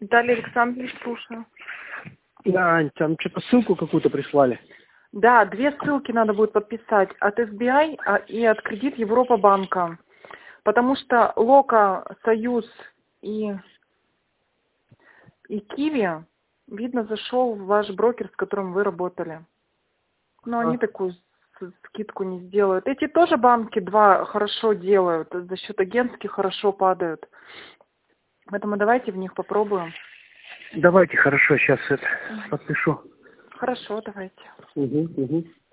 Виталий Александрович, слушаю. Да, Ань, там что-то ссылку какую-то прислали. Да, 2 ссылки надо будет подписать. От SBI и от Кредит Европа банка. Потому что Лока, Союз и Киви, видно, зашел в ваш брокер, с которым вы работали. Но они такую скидку не сделают. Эти тоже банки 2 хорошо делают. За счет агентских хорошо падают. Поэтому давайте в них попробуем. Давайте, хорошо, сейчас это подпишу. Хорошо, давайте. Угу.